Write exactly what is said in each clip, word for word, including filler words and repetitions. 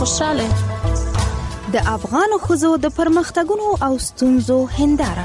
خوشاله د افغان ښځو د پرمختګونو او ستونزو هنداره.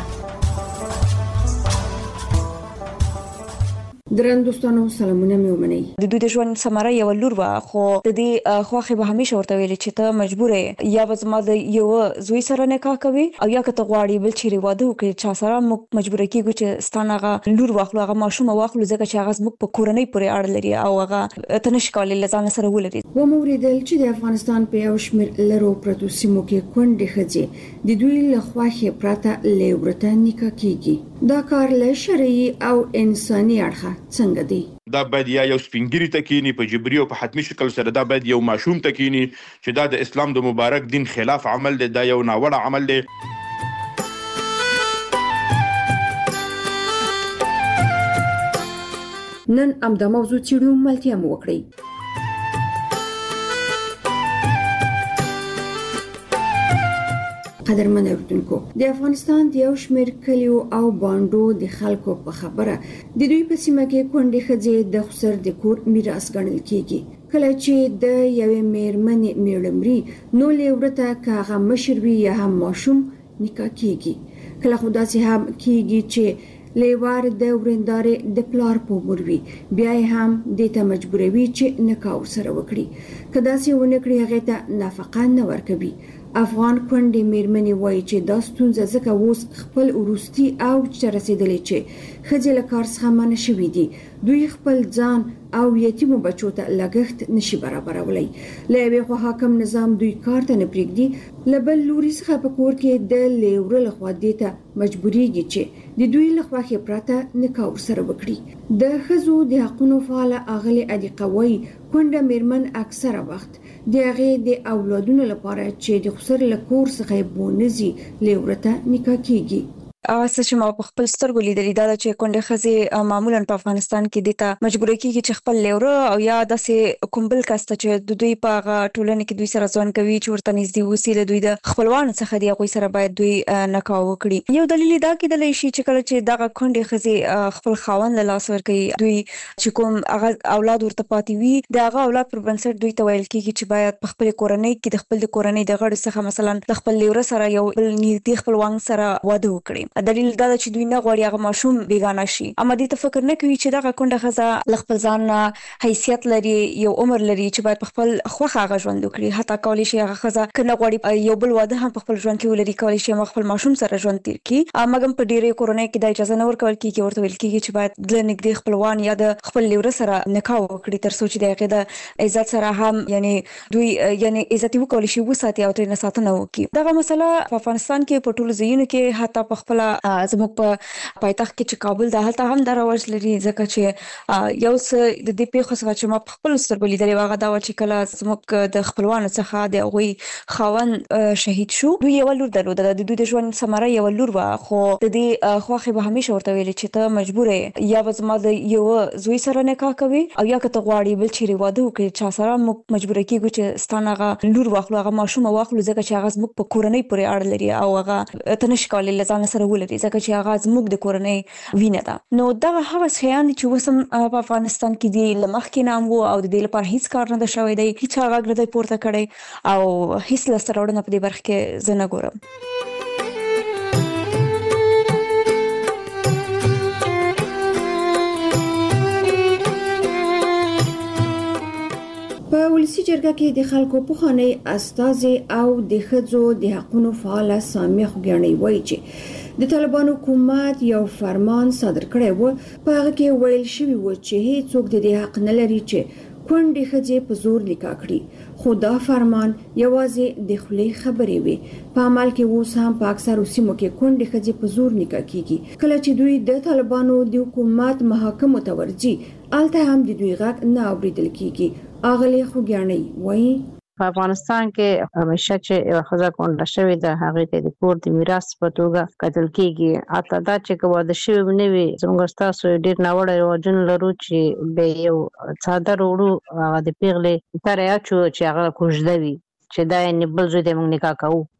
درنوستانو سلامونه مې ومنئ. د دوی د ژوند ثمره یو لور و، خو د دې خواخې به همیشه ورته ویل چې ته مجبور یې یا به زما د یو زوی سره نکاح کوي او یا که ته غواړې بل چیرې واده وکړې چا سره، موږ مجبور کېږو چې ستانه هغه لور واخلو، هغه ماشوم واخلو، ځکه چې هغه زموږ په کورنۍ پورې اړه لري او هغه ته نشي کولی له ځان سره ولري. ومو اورېدل چې د افغانستان په یو شمېر لرو پرتو سیمو کې کونډې ښځې د دوی له خواخې پرته له ورته نکاح کېږي. دا کار له شرعي او انساني اړخه څنګه دی؟ دا باید یا یو سپینګری تکینی په جبري او په حتمی شکل سره، دا باید یو ماشوم تکینی چې دا د اسلام د مبارک دین خلاف عمل دی، دا یو ناوړه عمل دی. نن امدا موضوع چیرو ملتیا مو وکړي. قدرمن اوردونکو، د افغانستان د یو شمېر کلیو او باندو د خلکو په خبره د دوی په سیمه کې کونډې ښځې د خسر د کور میراث ګڼل کیږي. کله چې د یوې میرمنې میړه مري نو له ورته که هغه مشر وي یا هم ماشوم نکاح کیږي. کله خو داسې هم کیږي چې لیوار د ورندارې د پلار په مور وي، بیا یې هم دې ته مجبوروي چې نکاح ورسره وکړي. که داسې ونه کړي هغې ته نفقه نه ورکوي. افغان کونډې میرمنې وایي چې دا ستونزه ځکه اوس خپل وروستي اوج ته رسېدلې چې ښځې له کار څخه منع شوي دي. دوی خپل ځان او یتیمو بچو ته لګښت نشي برابرولی. له یوې خوا حاکم نظام دوی کار ته نه پرېږدي، له بل لوري څخه په کور کې د لیوره لخوا دې ته مجبوریږي چې د دوی له خواښې پرته نکاح ورسره وکړي. د ښځو د حقونو فعاله اغلې عدیقه وایي کونډه میرمن اکثره وخت د هغې د اولادونو لپاره چې د خسر له کور څخه بونځي لیورته نکاح کیږي. اوسه چې ما په خپل سترګو لیدلې دا چې کونډې ښځې معمولا په افغانستان کې د ته مجبور کیږي چې خپل لیوره او یا داسې کوم بل کس ته چې د دوی په هغه ټولنه کې دوی سره ځوان کوي چې ورته نږدې اوسي، له دوی د خپلوانو څخه دی هغوی سره باید دوی نکاح وکړي. یو دلیل دا کېدلی شي چې کله چې دغه کونډې ښځې خپل خاوند له لاس ورکوي، دوی چې کوم هغه اولاد ورته پاتې وي د هغه اولاد پر بنسټ دوی ته ویل کیږي چې باید په خپل کورنۍ کې د خپل د کورنۍ د غړو څخه مثلا د خپل لیوره سره یو بل نږدې خپلوان سره واده وکړي. دلیل دا چې دوی نه غواړي هغه ماشوم بیگانه شي، اما دې ته فکر نه کوي چې دغه کونډه ښځه له خپل ځان حیثیت لري، یو عمر لري چې باید په خپل خوښه هغه ژوند وکړي. حتی کولی شي هغه ښځه که نه غواړي یو بل واده هم په خپل ژوند کې ولري، کولی شي هغه خپل ماشوم سره ژوند تیر کړي. مګر په ډېرې کورنۍ کې دا اجازه نه ورکول کېږي، ورته ویل کېږي چې باید د نږدې خپلوان یا د خپل لیوره سره نکاح وکړي تر څو چې د هغې د عزت سره هم یعنی دوی یعنی عزت وکولی شي وساتي او ترې ساتنه وکړي. دغه مسله په افغانستان کې په ټولو ځایونو کې حتی په خپله زموږ په پایتخت کې چې کابل ده هلته هم دا رواج لري، ځکه چې یو څه د دې پیښو څخه چې ما په خپلو سترګو لیدلې وه هغه دا وه چې کله زموږ د خپلوانو څخه د هغوی خاوند شهید شو، دوی یوه لور درلوده، د دوی د ژوند ثمره یوه لور وه، خو د دې خواښې به همیشه ورته ویلې چې ته مجبور یې یا به زما د یو زوی سره نکاح کوي او یا که ته غواړې بل چیرې واده وکړې چا سره، موږ مجبوره کېږو چې ستانه هغه لور واخلو، هغه ماشوم واخلو، ځکه چې هغه زموږ په کورنۍ پورې اړه لري او هغه ته نشي کولی له ځان سره ولري، ځکه چې هغه زموږ د کورنۍ وینه ده. نو دغه هغه شیان چې اوس هم په افغانستان کې دي له مخکې نه هم وو او د دې لپاره هیڅ کار نه ده شوی دی، هیڅ غږ نه دی پورته کړی او هیڅ لاسته راوړنه په دې برخه کې زه نه ګورم. په ولسي جرګه کې د خلکو پخوانی استازي او د ښځو د حقونو فعاله سامیه خوږیاڼۍ وایي چې د طالبانو حکومت یو فرمان صادر کړی و، په هغه کې ویل شوي و چې هیڅوک د دې حق نه لري چې کونډې ښځې په زور نکاح کړي. خو دا فرمان یوازې د خولې خبرې وي، په عمل کې اوس هم په اکثرو سیمو کې کونډې ښځې په زور نکاح کیږي. کله چې دوی د طالبانو د حکومت محاکمو ته ورځي هلته هم د دوی غږ نه اورېدل کیږي. اغلې خوږیاڼۍ وایي په افغانستان کې همیشه چې یو ښځه کونډه شوې ده هغې ته د کور د میراث په توګه کتل کېږي. حتی دا چې که واده شوې نه وي، زموږ ستاسو ډېر ناوړه رواجونه لرو چې به یو څادر وړو، هغه د پیغلې تره اچو چې هغه کوژده وي چې دا یې بل زوی ته موږ نکاح کوو.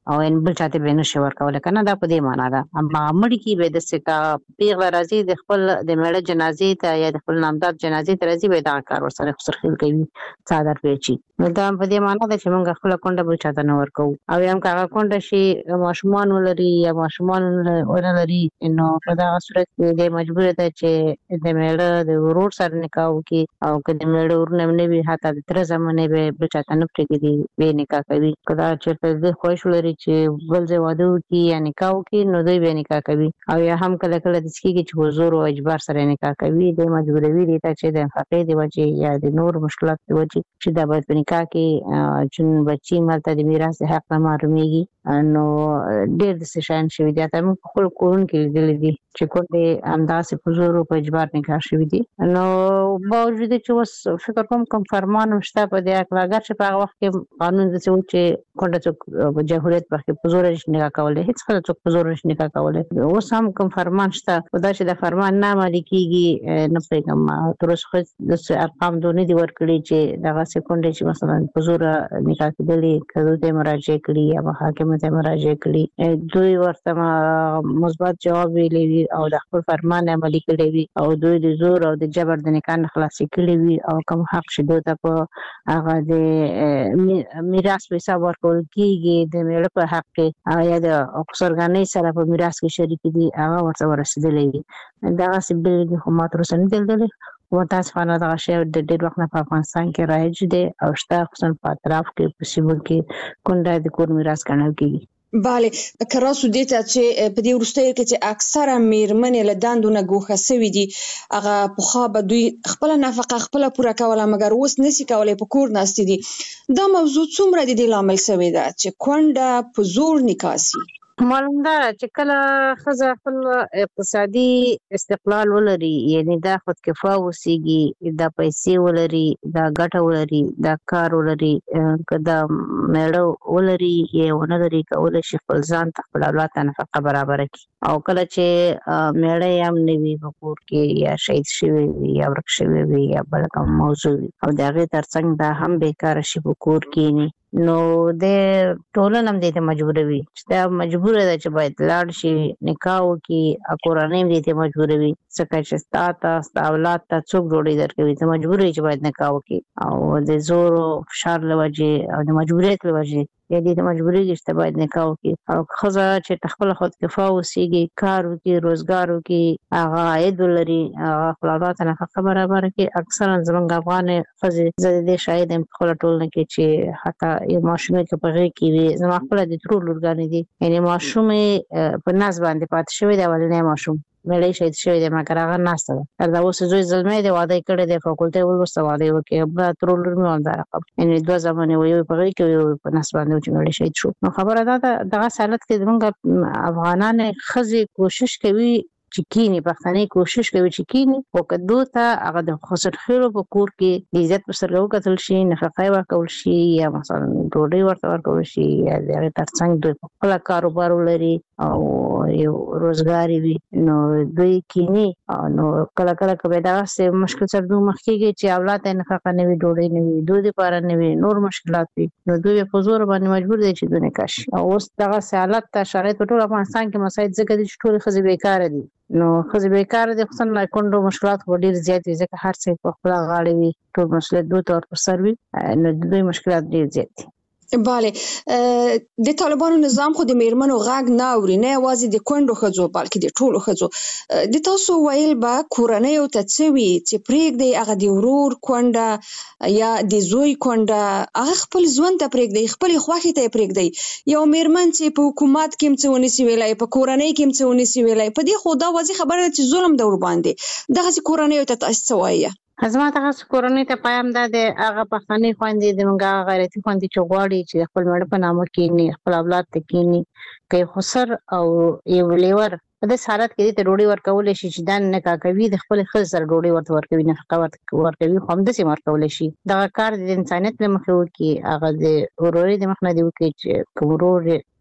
او ان بل چاته به نشي ورکول کنه دا په دې معنا ده. اما مړی کی به د سکا پیغله راځي د خپل د مړه جنازې ته یا د خپل نامدار جنازې ته راځي به دا کار ورسره خسرخیل کوي څادر پیچي. نو دا په دې معنا ده چې موږ خپل کونډه بل چاته نه ورکو او هم هغه کونډه شي ماشومان ولري یا ماشومان ولري نو په دا صورت کې د مجبور ده چې د مړه د ورور سره نکاح وکړي او که د مړه ورنه نه وي حتی د تر زمانه به بل چاته نه پرېږدي به نکاح کوي. کله چې د خوښ ولري چې بل ځای واده وکړي یا نکاح وکړي نو دوی به نکاح کوي او یا هم کله کله د سکیږي چې حضور او اجبار سره نکاح کوي د مجبوروي دي چې د فقې دی وجه یا د نور مشکلات دی وجه چې دا باید په نکاح کې چې بچي مالته د میراث حق نه محروميږي. نو ډېر د سشان شوی دی ته موږ خپل کورن کې لیدل دي چې کومه انداسه په زور او په اجبار نکاح شوی دي. نو باوجود چې وس فکر کوم کوم فرمان مشته په دې اړه اگر چې په وخت کې قانون د څه چې کومه څوک په جمهوریت په په زور نکاح کولای هیڅ خلک څوک په زور نکاح کولای اوس هم کوم فرمان شته خدای چې د فرمان نه عملي کیږي نه پیغام تر اوسه د ارقام دونه دي ورکړي چې دغه سکونډه چې مثلا په زور نکاح کېدلې کله د مراجعه کړي یا محاکمه ته مراجعه کړي دوی ورته مثبت جواب ویلي او د خپل فرمان عملي کړي وي او دوی د زور او د جبر د نکاح خلاصي کړي وي او کوم حق شته ته په هغه د میراث په حساب ورکول کیږي د مېړه په حق کې یا د اکثرګانې سره په میراث کې شریک دي هغه ورته ورسېدلې وي. دا سیبل کې هم تاسو نه دلدل متاسفانه دا شی د ډېر وخت نه په افغانستان کې رایج دي او شته خصوصا په اطراف کې په سیمو کې کونډه د کور میراث ګڼل کیږي. bale کراسو دیتا چې په دې ورستۍ کې چې اکثره میرمنې له داندونه ګوښه سوي دي هغه پخوا به دوی خپل نفقه خپل پوره کوله مګر اوس نسی کولای په کور ناستې دي. دا موضوع څومره د دې لامل سوی ده چې کونډه په زور نکاح سي؟ معلوم ده چې کله خزه خپل اقتصادي استقلال ولري یعنی دا خود کفا وسیږي دا پیسې ولري دا ګټه ولري دا کار ولري کدا مېړه ولري یا ولري کول شي خپل ځان ته خپل اولاد ته نفقه برابر کړي او کله چې مېړه هم نوي په کور کې یا شهید شوی وي یا ورک شوی وي یا بل کوم موضوع او دغه ترڅنګ دا هم بیکار شي په کور کې نه نو د ټولنه هم دې ته مجبوروي چې دا مجبور ده چې باید لاړ شي نکاح وکړي کورنۍ هم دې ته مجبوروي څنګه چې ستا ته اولاد ته څوک ډوډۍ درکوي ته مجبور یې چې باید نکاح وکړي او د زور او فشار له وجې او د مجبوریت له وجې یا دې ته مجبوري چې باید نکاح وکړي او خزه چې خپل خود کفا وسیږي کار وکړي روزګار وکړي هغه عاید ولري هغه خپل اولاد ته نفقه برابر کړي. اکثرا زمونږ افغان ښځې زه دې شاهد یم په خپله ټولنه کې چې حتی یو ماشومې که په غېږ کې وي زما خپله د ترور لورګانې دي یعنې ماشومې په ناز باندې پاتې شوی دی اولنی ماشوم مېړه شهید شوی دی مګر هغه ناسته ده دا اوس زوی زلمی دی واده یې کړی دی فاکولټۍ ولوسته واده یې وکړې بله ترور لور مې همدا رقم یعنې دوه زامن یې یو په غېږ کې یو په نس باندې و چې مېړه شهید شو. نو خبره دا ده دغه حالت کې زموږ افغانان ښځې کوشش کوي چې کینی پښتنې کوشش کوي چې کینی او کدو ته هغه د خسرخیلو په کور کې د عزت په سرګو کتل شي نفقه ورکول شي یا مثلا ډوډۍ ورته ورکول شي یا د ترڅنګ دوی په خپل کاروبار لري او یو روزګار وي نو دوی کینی نو کله کله کبه دا سه مشکل سره دوه مخ کېږي چې اولاد یې نفقه نه وي ډوډۍ نه وي دوی لپاره نه وي نور مشکلات وي نو دوی په زور باندې مجبور دي چې دونه کاش او اوس دغه حالت ته شرایط په ټول افغانستان کې مسایل ځکه دي چې ټول ښځې بیکاره دي نو ښځې بیکاره دي خصوصا لا کونډو مشکلات ډېر زیات دي ځکه هر څه په خپل غاړه وي ټول مسله دوی تور پر سر وي نو دوی مشکلات ډېر زیات دي. bale د طالبانو نظام خو د میرمنو غاګ نه اوري نه یوازې د کونډو ښځو بلکې د ټولو ښځو د تاسو ویل به کورنۍ او تڅوي چې پرېږدي هغه د ورور کونډه یا د زوی کونډه هغه خپل ژوند ته پرېږدي خپل خوښي ته پرېږدي یو میرمن چې په حکومت کې هم څه ونیسي ویلای په کورنۍ کې هم څه ونیسي ویلای په دې خو دا واضح خبره ده چې ظلم د ور باندې دغه کورنۍ ته تاسو څه وایي؟ زما ته کورنۍ ته پیغام ده د هغه پښتني خويندې د منګه غیرتي خويندې چې غواړي چې خپل مړ په نامه کې نه خپل اولاد ته کې نه کوي خسر او یو لیور په دې حالت کې ته ډوډۍ ورکول شي چې دان نه کا کوي د خپل خل سره ډوډۍ ورته ورکوي نه فقط ورکوي خو هم د سیمه ورکول شي دا کار د انسانيت له مخې وکي هغه د اوروري د مخ نه دی وکي چې کومرور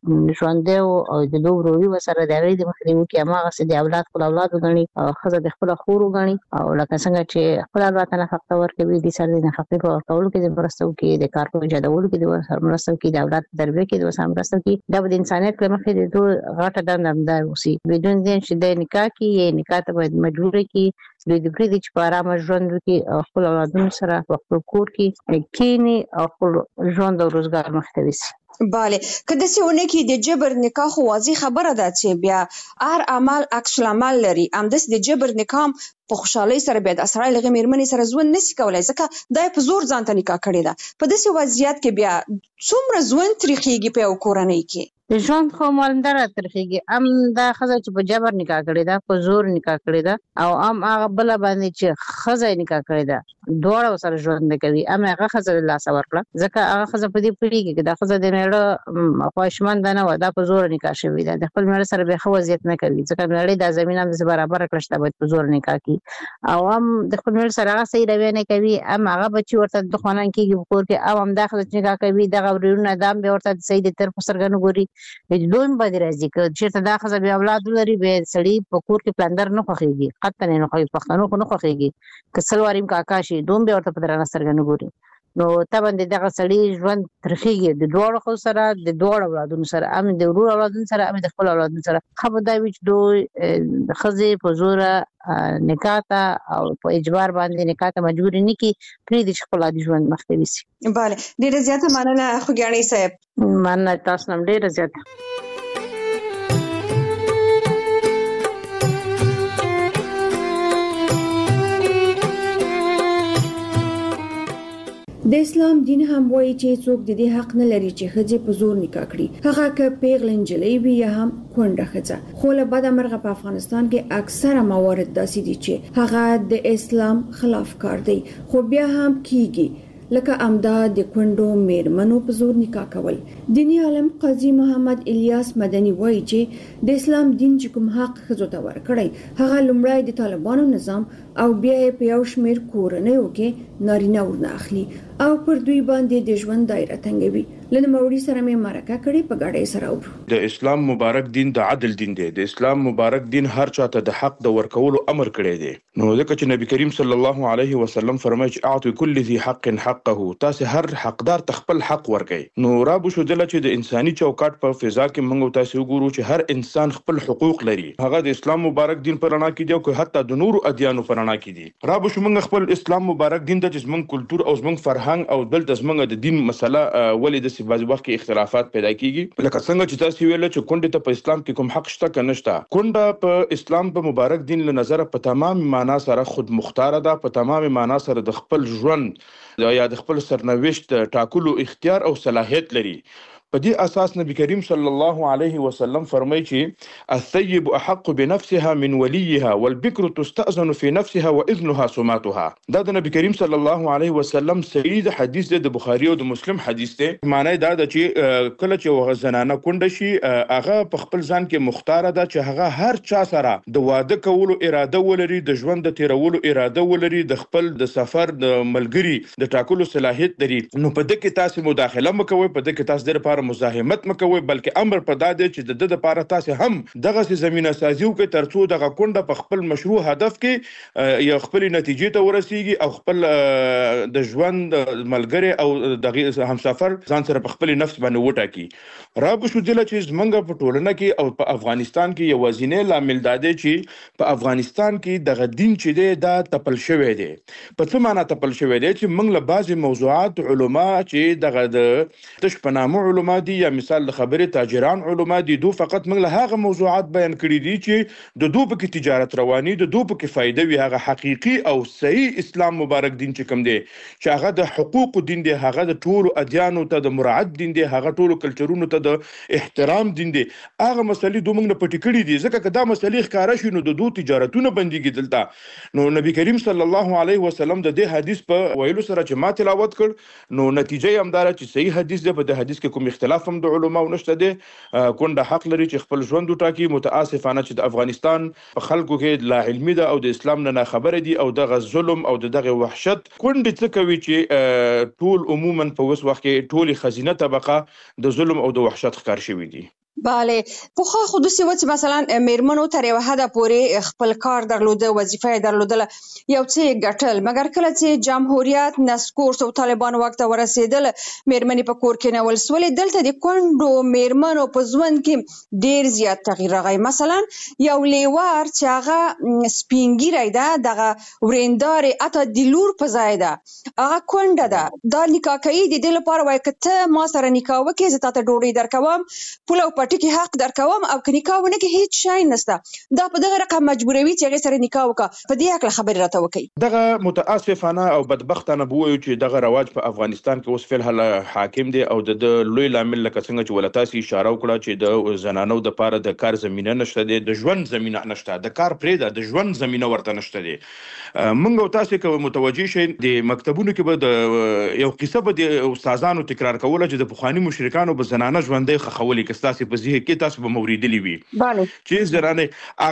ژوند دی او د دوه وروري وسره د غي د مخنیوي کې هغه سي د اولاد خپل اولاد غني او خزه د خپل خور غني او لکه څنګه چې خپل اولاد نه فقط ورکوي د سر نه خپل کول کې د برستو کې د کار په جوړولو کې د سرمرستو کې د اولاد تربیه کې د سرمرستو کې د انسانيت په مخ کې د دوه غټه دنده اوسي بدون دین چې د نکاح کې نکاح ته باید مجبور کې د دې پرې د چپارا مژوند کې خپل اولادونو سره خپل کور کې کینی او خپل ژوند او روزګار مخته وي. bale کله چې ونه کې د جبر نکاح خو واضح خبره ده چې بیا هر عمل عکس العمل لري امدس د جبر نکاح په خوشحالي سره بیا د اسرای لغې میرمنې سره ژوند نشي کولای ځکه دای په زور ځان ته نکاح کړی ده په داسې وضعیت کې بیا څومره ژوند تریخیږي په کورنۍ کې د ژوند خو مالندار ترخیږي ام دا خزه چې په جبر نکاح کړی دا په زور نکاح کړی دا او ام هغه بل باندې چې خزه نکاح کړی دا دوړ سره ژوند کوي ام هغه خزه الله سور کړه ځکه هغه خزه په دې پیړي کې دا خزه د نړۍ خوښمن نه و دا په زور نکاح شوی دا د خپل مړ سره به خوځیت نه کوي ځکه نړۍ د زمينه د برابر کړشت به په زور نکاح کوي او ام د خپل مړ سره هغه صحیح روي نه کوي ام هغه بچي ورته د خوانان کې کور کې او ام داخله نکاح کوي د غوړونو دام به ورته صحیح د طرف سرګنو ګوري دوم باندې راځي که چیرته دا خزه بیا اولاد لري به سړی په کور کې پلندر نه خوخيږي قطن نه خوي پښتنو خو نه خوخيږي که سلواریم کاکا شي دوم به ورته په درانه سرګنو ګوري نو تبند دغه سړی ژوند ترخیږي د دوړ خو سره د دوړ اولادونو سره ام د ورور اولادونو سره ام د خپل اولادونو سره خو دا وچ دوی خزه په زور نکاح ته او په اجبار باندې نکاح ته مجبور نه کی پرې د خپل عادي ژوند مخته وسی. bale ډیره زیاته مننه خو ګانی صاحب مننه تاسو نم ډیره زیاته. د اسلام دین هم وایي چې څوک د دې حق نه لري چې ښځې په زور نکاح کړي هغه که پیغله نجلۍ وي یا هم کونډه ښځه خو له بده مرغه په افغانستان کې اکثره موارد داسې دي چې هغه د اسلام خلاف کار دی خو بیا هم کیږي لکه امدا د کونډو میرمنو په زور نکاح کول. دینی عالم قاضي محمد الیاس مدني وایي چې د اسلام دین چې کوم حق ښځو ته ورکړی هغه لومړی د طالبانو نظام او بیا په یو شمیر کورنیو کې نارینه ورنه اخلي او پر دوی باندې د ژوند دایره تنګوي. لنه موري سره مې مرکه کړې په غاړې سره او د اسلام مبارک دین د عدل دین دی. د اسلام مبارک دین هر چاته د حق د ورکولو امر کړی دی. نو ځکه چې نبی کریم صلی الله علیه وسلم فرمایي چې اعطوا كل ذي حق حقه تاسو هر حقدار تخپل حق ورکړي. نو را بو شو دله چې د انساني چوکاټ په فضا کې موږ تاسو وګورو چې هر انسان خپل حقوق لري هغه د اسلام مبارک دین پر اړه کې دی او حتی د نورو ادیانو پر اړه کې دي. را بو شو موږ خپل اسلام مبارک دین د جسمن کلچر او زمنګ فرهنګ او دلته زمنګ د دین مسله ولې د سیبازي وخت کې اختلافات پیدا کیږي لکه څنګه چې تاسو ویل چې کونډه ته په اسلام کې کوم حق شته کنه شته. کونډه په اسلام په مبارک دین له نظر په تمام معنا سره خود مختار ده په تمام معنا سره د خپل ژوند یا د خپل سرنوشت ټاکلو اختیار او صلاحیت لري. په دې اساس نبی کریم صلی الله علیه وسلم فرمایي چې الثيب احق بنفسها من وليها والبكر تستأذن في نفسها واذنها سماتها. دا د نبی کریم صلی الله علیه وسلم صحیح حدیث دی د بخاری او د مسلم حدیث دی. معنی دا د چې کله چې وغه زنانه کونډه شي هغه په خپل ځان کې مختار ده چې هغه هر چا سره د واده کولو اراده ولري د ژوند د تیرولو اراده ولري د خپل د سفر د ملګری د ټاکلو صلاحیت لري. نو په دې کې تاسو مداخله مکوئ په دې کې تاسو د لپاره مزاحمت مکوئ بلکې امر په داده چې د د لپاره تاسو هم دغه زمينه سازي وکړئ ترڅو دغه کونډه په خپل مشروع هدف کې یو خپل نتیجې ته ورسیږي او خپل د ژوند ملګری او د همسفر ځان سره په خپل نفس باندې وټاکي. را به شو دله چې زمونږ په ټولنه کې او په افغانستان کې یو وزینه لامل داده چې په افغانستان کې دغه دین چې دی دا تپل شوی دی. په څه معنی تپل شوی دی چې موږ له بعضی موضوعات علما چې دغه د تشپنامو علما دي یا مثال د خبرې تاجران علما دي دو فقط موږ له هغه موضوعات بیان کړی دي چې د دوه په تجارت رواني د دوه په فائدې وي هغه حقيقي او صحیح اسلام مبارک دین چې کوم دی چې هغه د حقوق دین دی هغه د ټولو ادیانو ته د مراعات دین دی هغه ټولو کلچرونو ته د احترام دین دی هغه مسلې دوه موږ نه پټی کړی دي ځکه کدا مسلې ښکارا شي نو د دوه تجارتونه بنديږي دلته. نو نبی کریم صلی الله علیه وسلم د دې حدیث په ویلو سره چې ما تلاوت کړ نو نتیجه هم دار چې صحیح حدیث دی په د حدیث کې کوم اختلاف هم د علماو نشته دي. کونډه حق لري چې خپل ژوند وټاکي. متاسفانه چې د افغانستان په خلکو کې لا علمي ده او د اسلام نه خبره دي او دغه ظلم او دغه وحشت کونډه څه کوي چې ټول عموما په وس وخت کې ټولي خزینه طبقه د ظلم او د وحشت ښکار شوی دي. bale په خو د سی وڅ مثلا میرمنو تر یو حد پورې خپل کار درلوده وظیفه درلوده یو څه ګټل مګر کله چې جمهوریت نسکور او طالبان وخت ورسېدل میرمنې په کور کې نول سولې دلته د کونډو میرمنو په ځوان کې ډیر زیات تغییر راغی مثلا یو لیوار چې هغه سپینګیری ده دغه ورندار اته د لور په ځای ده هغه کونډه ده دا نکاح کوي د دې لپاره وای کته ما سره نکاح وکړي زه تاسو ډوډۍ درکوم پوله او پټي کې حق درکوم او که نکاح ونه کې هیڅ شی نشته دا په دغه رقم مجبوروي چې هغه سره نکاح وکړه په دې اړه خبرې راته وکړي دغه متاسفانه او بدبختانه بووي چې دغه رواج په افغانستان کې اوس فل حال حاکم دی او د لوی لامل لکه څنګه چې ولتاسي اشاره وکړه چې د زنانو د پاره د کار زمينه نشته دی د ژوند زمينه نشته د کار پرېده د ژوند زمينه ورته نشته دی موږ تاسو کوم متوجي شي د مکتبونو کې به د یو قصه به د استادانو تکرار کوله چې د بخوانی مشرکانو به زنانه ژوندې خخولي کې تاسو په ذهن کې تاسو به موریدلی وي bale چې زنانه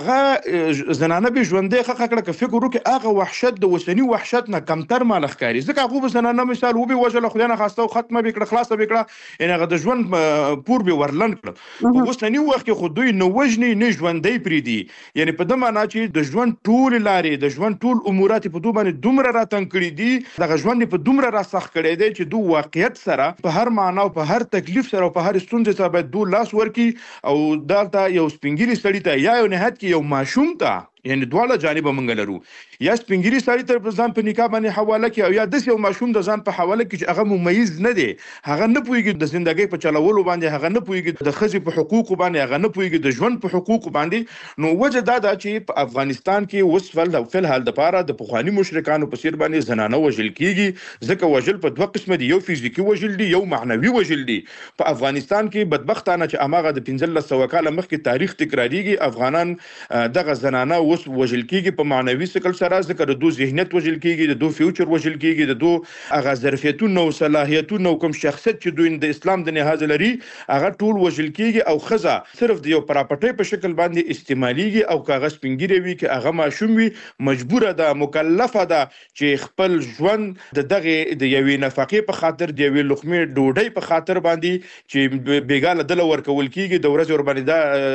هغه زنانه به ژوندې خخ کړه که فکر وکړي هغه وحشت د وسنی وحشت نه کمتر مال ښکاری ځکه هغه به زنانه مثال وبي وجله خدای نه خواسته ختمه وکړه خلاصه وکړه ان هغه د ژوند پور به ورلن کړ په وسنی وخت کې خو دوی نو وجنی نه ژوندې پریدي یعنی په دمه نه چې د ژوند ټول لارې د ژوند ټول امورات په دوه باندې دومره راتن کړی دي دغه ژوند په دومره را سخت کړی دی چې دوه واقعیت سره په هر معنا او په هر تکلیف سره او په هر ستونزه سره باید دوه لاس ورکی او دالته یو سپینګری سړی ته یا یو نهایت کې یو ماشوم ته یعنی دواړه جانب مونږ لرو یا سپینګری سړی تر ځان په نکاح باندې حواله کې او یا د یو ماشوم د ځان په حواله کې چې هغه ممیز نه دی هغه نه پويږي د ژوندۍ په چلولو باندې هغه نه پويږي د خزي په حقوق باندې هغه نه پويږي د ژوند په حقوق باندې نو وجه دا ده چې په افغانستان کې وسفل او فل حال د پاره د پخوانی مشرکانو په سیر باندې زنانه وژل کیږي ځکه وژل په دوه قسمه دي یو فزیکی وژل دي یو معنوي وژل دي په افغانستان کې بدبختانه چې اماغه د پنځلس سوه کاله مخکې تاریخ تکراریږي افغانان دغه زنانه وس وژل کیږي په معنوي شکل سره ذکر د دوه ذهنیت وژل کیږي د دوه فیوچر وژل کیږي د دوه هغه ظرفیتونه او صلاحیتونه کوم شخصیت چې دوی د اسلام د نهاز لري هغه ټول وژل کیږي او خزه صرف د یو پراپرټي په شکل باندې استعماليږي او کاغذ پنګيري وي چې هغه ماشوم وي مجبوره ده مکلفه ده چې خپل ژوند د دغه د یوې نفقې په خاطر د یوې لقمې ډوډۍ په خاطر باندې چې بیګاله دل ورکول کیږي د ورځ ور باندې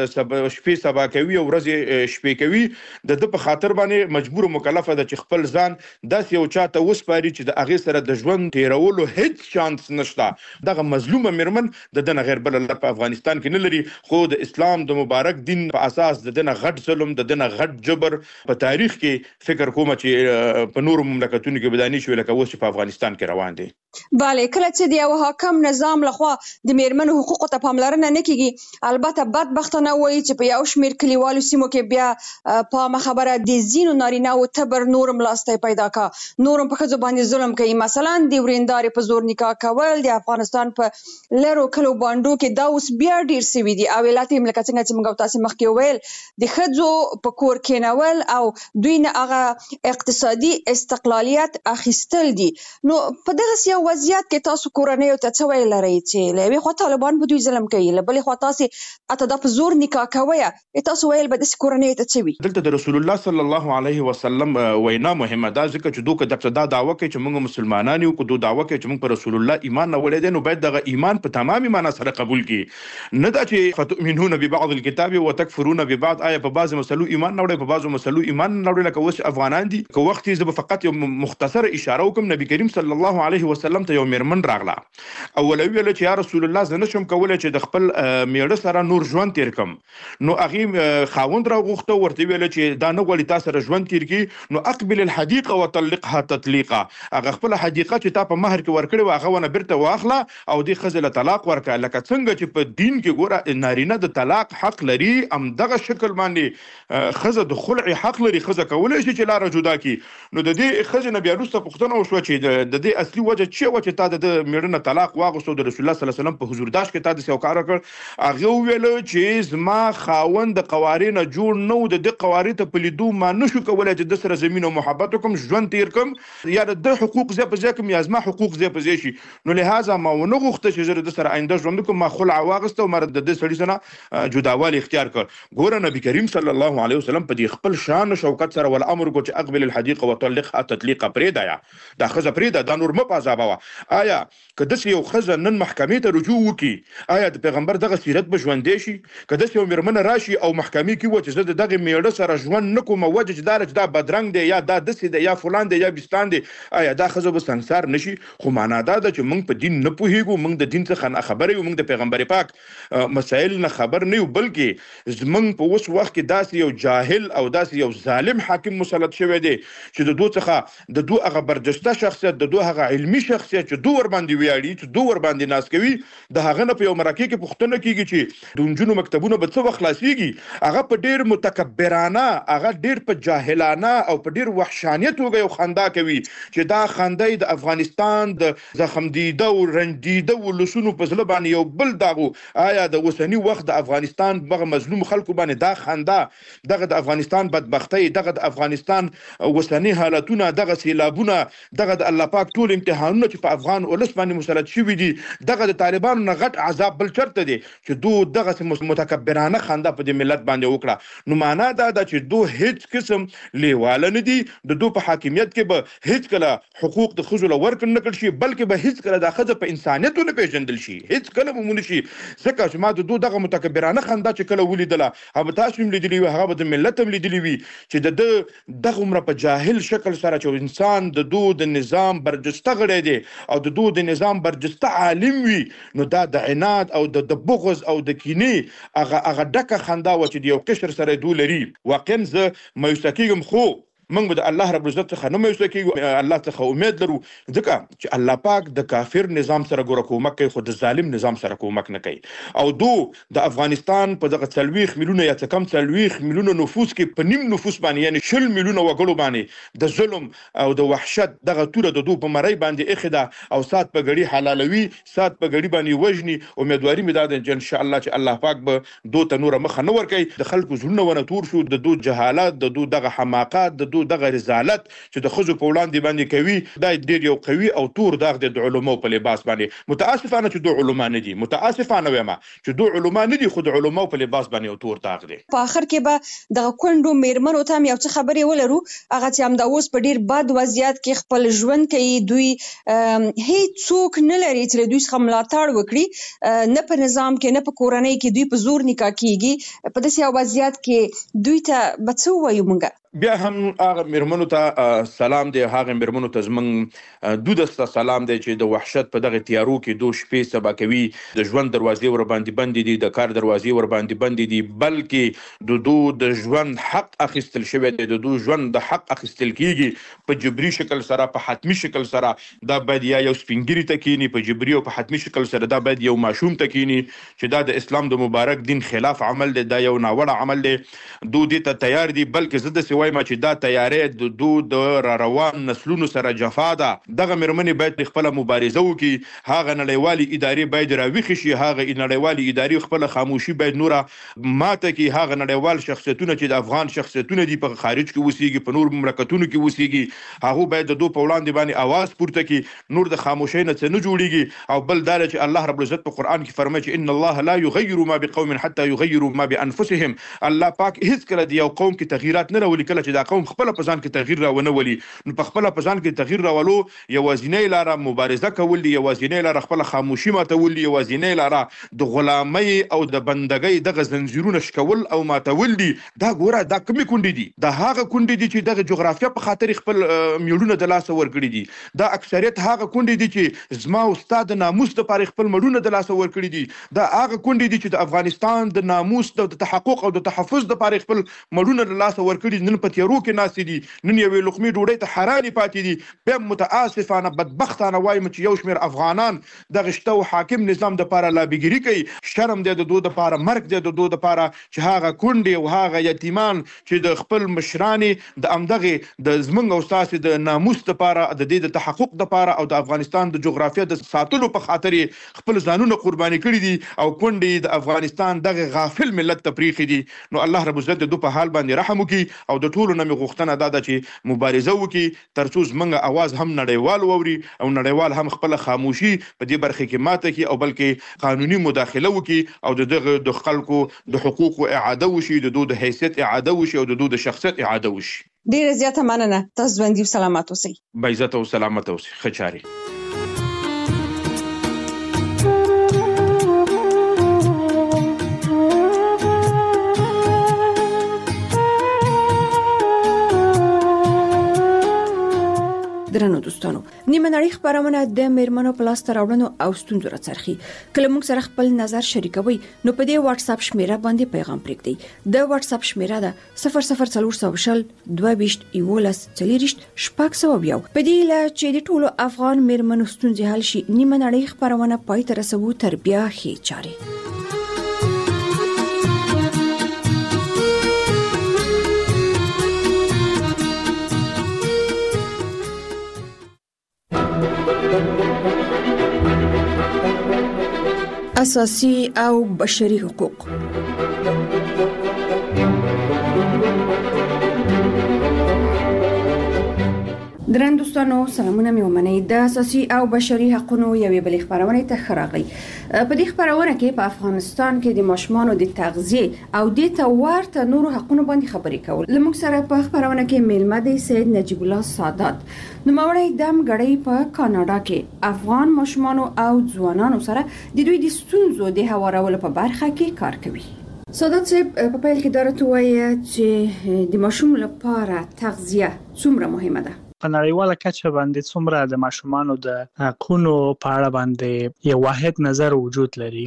دا شپې سبا کوي او ورځ شپې کوي د په خاطر باندې مجبور مکلفه ده چې خپل ځان داس یو چاته وسپاري چې د هغه سره د ژوند تیرولو هیڅ شانس نشته دغه مظلومه مرمن د دنه غیر بل په افغانستان کې نه لري خو د اسلام د مبارک دین په اساس د دنه غټ ظلم د دنه غټ جبر په تاریخ کې فکر کوم چې په نورو مملکتونو کې بدانی شو لکه اوس په افغانستان کې روان دي bale کله چې د یو حاکم نظام لخوا د میرمنو حقوقو ته پاملرنه نه کیږي البته بدبختانه وایي چې په یو شمیر کلیوالو سیمو کې بیا په خبره د زینو نارینه او تبر نورم لاسته پیدا کا نورم په خځو باندې ظلم کوي مثلا د وریندارې په زور نکاح کول د افغانستان په لرو کلو باندو کې دا اوس بیا ډیر سوي دي او ولایت مملکت څنګه چې موږ تاسو مخکې ویل د خځو په کور کې نول او دوی نه هغه اقتصادي استقلالیت اخیستل دي نو په دغه یو وضعیت کې تاسو کورنۍ ته څه ویل لرئ چې لوي خو طالبان به دوی ظلم کوي لبل خو تاسو اته د په زور نکاح کوي تاسو ویل به د کورنۍ ته څه وی دلته د رسول الله صلی الله علیه وسلم وینا مهمه ده ځکه چې دوی د دا دعوه کوي چې موږ مسلمانان یو کو دوی دعوه کوي چې موږ پر رسول الله ایمان نه ولې نو باید دغه ایمان په تمامي معنا سره قبول کړي نه دا چې فتؤمنون ببعض الكتاب وتكفرون ببعض آیه په بعض مسلو ایمان نه وړي په بعض مسلو ایمان نه وړي لکه اوس افغانان دي کو وخت یې فقط یو مختصر اشاره وکم نبی کریم صلی الله علیه وسلم ته یو میرمن راغله اولوی ویل چې یا رسول الله زه نشم کولای چې د خپل میړه سره نور ژوند تیر کم نو هغه خاوند را غوښته ورته ویل چې دا نه غوړي تاسو سره ژوند تیر کی نو اقبل الحديقه وطلقها تطليقا هغه خپل حدیقه چې تا په مہر کې ورکړي واغه ونه برته واخله او د خزل طلاق ورکړه لکه څنګه چې په دین کې ګوره نارینه د طلاق حق لري ام دغه شکل باندې خزه د خلع حق لري خزه کولای شي چې لار جدا کی نو د دې خزه نه بیا وروسته پښتنه وشو چې د دې اصلي وجه چې و چې تا د میړنه طلاق واغوستو د رسول الله صلی الله علیه وسلم په حضور داش کې تا د یو کار وکړ هغه ویل چې زما خاوند د قوارینه جوړ نو د قوارین خواري ته په لیدو ما نشو کولای چې د سره زمين او محبت کوم ژوند تیر کوم یا د حقوق زه په ځای کوم یا زما حقوق زه په ځای شي نو لهدا ما ونه غوښته چې زه د سره آینده ژوند کوم ما خلع واغسته او مرد د سړي سره جداوالی اختیار کړ ګوره نبی کریم صلی الله علیه وسلم په دې خپل شان او شوکت سره ول امر کو چې اقبل الحديقه وطلقها تطليقا پرېدا یا دا خزه پرېدا دا نور م په عذابوا آیا کده یو خزه نن محکمې ته رجوع وکي آیا د پیغمبر دغه سیرت به ژوندې شي کده یو مرمنه راشي او محکمې کې و چې زه دغه میړه سره ژوند نکوم وجه چې دا دا بدرنګ دی یا دا دسي دی یا فلان دی یا بستان دی آیا دا خزه به سنگسار نشي خو معنا دا ده چې موږ په دین نه پوهیږو موږ د دین څخه نه خبر یو موږ د پیغمبر پاک مسائل نه خبر نه یو بلکې زمونږ په اوس وخت کې داسې یو جاهل او داسې یو ظالم حاکم مسلط شوی دی چې د دوه څخه د دوه هغه برجسته شخصیت د دوه هغه علمي شخصیت چې دوه ور باندې ویاړي چې دوه ور باندې ناس کوي د هغه نه په یو مرکه کې پوښتنه کیږي چې د نجونو مکتبونه به څه وخت خلاصيږي هغه په ډیر متکبرانه هغه ډیر په جاهلانه او په ډیر وحشانیت وګي او خندا کوي چې دا خندای د افغانستان د زخم دیده او رنجیده ولسونو په ځل باندې یو بل داغو آیا د وسنی وخت د افغانستان بغه مظلوم خلکو باندې دا خندا دغه د افغانستان بدبختی دغه د افغانستان وسنی حالتونه دغه سیلابونه دغه د الله پاک ټول امتحانونه چې په افغان ولس باندې مسلط شوي دي دغه د طالبانو نه غټ عذاب بل چرته دي چې دو دغه متکبرانه خندا په دې ملت باندې وکړه نو معنا دا ده چې دو هیڅ قسم لیواله نه دي د دو په حاکمیت کې به هیڅ کله حقوق د خزو له ورکړ نه کړ شي بلکې به هیڅ کله د خزه په انسانیت نه پیژندل شي هیڅ کله به مونږ شي ځکه چې ما د دو دغه متکبرانه خندا چې کله ولیدله هغه تاسو هم لیدلی وي هغه د ملت هم لیدلی وي چې د دغه عمر په جاهل شکل سره چې انسان د دو د نظام برجسته غړی دی او د دو د نظام برجسته عالم وي نو دا د عناد او د بغض او د کینې هغه هغه ډکه خندا و چې یو قشر سره دو لري واقعا زه مایوسه کېږم خو موږ به د الله رب العزت څخه نه مایوسه کېږو الله څخه امید لرو ځکه چې الله پاک د کافر نظام سره ګوره کومک کوي خو د ظالم نظام سره کومک نه کوي او دو د افغانستان په دغه څلوېښت میلیونه یا څه کم څلوېښت میلیونه نفوس کې په نیم نفوس باندې یعنی شل میلیونه وګړو باندې د ظلم او د وحشت دغه توره د دو په مرۍ باندې ایښې ده او سات په ګړي حلالوي سات په ګړي باندې وژني امیدواري مې دا ده چې انشاءالله چې الله پاک به دو ته نوره مخه نه ورکوي د خلکو زړونه ونه تور شو د دو جهالت د دو دغه حماقات د دو دغه رسالت چې د خزو په وړاندې باندې کوي دا ډیر یو قوي او تور داغ د علماء په لباس باندې متاسفانه چې دوه علما نه دي متاسفانه وایم چې دوه علما نه دي خو د علماء په لباس باندې یو تور داغ دی په اخر کې به د کندو میرمنو ته یو څه خبرې ولرو هغه چې هم دا اوس په ډیر بد وضعیت کې خپل ژوند کوي دوی هیڅ څوک نه لري چې دوی څخه ملاتړ وکړي نه په نظام کې نه په کورنۍ کې دوی په زور نکاح کیږي په داسې یو وضعیت کې دوی ته به څه وایو موږ بیا هم هغه مرمنو ته سلام دی هغه مرمنو ته زمونږ دودسته سلام دی چې د وحشت په دغه تیارو کې دو شپې سبا کوي د ژوند دروازې ور باندې بندې دي د کار دروازې ور باندې بندې دي بلکې د دو د ژوند حق اخیستل شوی دی د دو ژوند د حق اخیستل کیږي په جبري شکل سره په حتمی شکل سره دا باید یا یو سپینګری ته کینی په جبري او په حتمی شکل سره دا باید یو ماشوم ته کینی چې دا د اسلام د مبارک دین خلاف عمل دی دا یو ناوړه عمل دی دو دې ته تیار دي بلکې زه د وایم چې دا تیارې د دو د را روان نسلونو سره جفا ده دغه مرمنې باید خپل مبارزه وکړي هغه نړیوالي ادارې باید راویښ شي هغه نړیوالي ادارې خپل خاموشي باید نوره ماته کړي هغه نړیوال شخصیتونه چې د افغان شخصیتونه دي په خارج کې اوسېږي په نور مملکتونو کې اوسېږي هغه باید د دو په وړاندې باندې आवाज پورته کړي نور د خاموشۍ نه څه نه جوړیږي او بل دا چې الله رب العزت په قران کې فرمایي چې ان الله لا يغير ما بقوم حتى يغيروا ما بانفسهم الله پاک هیڅ کله د یو قوم کې تغیرات نه راولي کله چې دا قوم خپل په ځان کې تغییر راونه ولي نو په خپل په ځان کې تغییر راولو یوازینۍ لاره مبارزه کول دي یوازینۍ لاره خپل خاموشي ماتول دي یوازینۍ لاره د غلامۍ او د بندګۍ دغه زنجیرونه شکول او ماتول دي دا ګوره دا کومې کونډې دي دا هغه کونډې دي چې دغه جغرافیه په خاطر خپل میړونه د لاسه ورکړي دي دا اکثریت هغه کونډې دي چې زما استاد ناموس د پاره خپل مړونه د لاسه ورکړي دي دا هغه کونډې دي چې د افغانستان د ناموس د تحقق او د تحفظ د پاره خپل مړونه د لاسه ورکړي نن نن په تیارو کې ناست دي، نن یوې لقمې ډوډۍ ته حیرانې پاتې دي. بیا متاسفانه بدبختانه وایم چې یو شمېر افغانان دغه شته او حاکم نظام دپاره لابیګري کوي. شرم دی د دوی دپاره، مرګ دی د دوی دپاره چې هغه کونډې او هغه یتیمان چې د خپل مشرانې د همدغې د زموږ او ستاسې د ناموس دپاره، د دې د تحقق دپاره او د افغانستان د جغرافیه د ساتلو په خاطر یې خپل ځانونه قرباني کړي دي او کونډې د افغانستان دغه غافل ملت ته پرېښي دي. نو الله رب العزت د دوی په حال باندې رحم وکړي او د ټولو نه مې غوښتنه دا ده چې مبارزه وکړي تر څو زموږ اواز هم نړیوال واوري او نړیوال هم خپله خاموشي په دې برخه کې ماته کړي او بلکې قانوني مداخله وکړي او د دغه د خلکو د حقوقو اعاده وشي، د دوی د حیثیت اعاده وشي او د دوی د شخصیت اعاده وشي. ډیره زیاته مننه. تاسو ژوندي او سلامت اوسئ. با عزت او سلامت اوسئ. ښه چارې. درنو دوستانو، نیمه نړۍ خبرونه د میرمنو په لاس راوړنو او ستونزو راڅرخي. کله موږ سره خپل نظر شریکوي نو په دې واتس اپ شمیره باندې پیغام پرېږدئ. د واتس اپ شمیره ده صفر صفر څلور شل دوه ویشت یولس څلوېښت شپږ سوه یو. په دې له چې د ټولو افغان میرمنو ستونزې حل شي، نیمه نړۍ خبرونه پای ته رسوو تر بیا ښې چارې. اساسي او بشري حقوق. درن دوستانو، سلامونه مې ومنئ. د اساسي او بشري حقوقو یوې بلې خبرونه ته خراغي. په دې خبرونه کې په افغانستان کې د ماشومانو د تغذیه او د تورته نورو حقوقو باندې خبرې کول. لمږ سره په خبرونه کې میلمه دی سید نجیب الله سادات، نوموړی دم غړی په کاناډا کې افغان ماشومانو او ځوانانو سره د دوی د ستونزو د هوارولو په برخه کې کار کوي. سادات صاحب، په پیل کې درته وایي چې د ماشوم لپاره تغذیه څومره مهمه ده؟ په نړیواله کچه باندې څومره د ماشومانو د حقونو په اړه باندې یو واحد نظر وجود لري.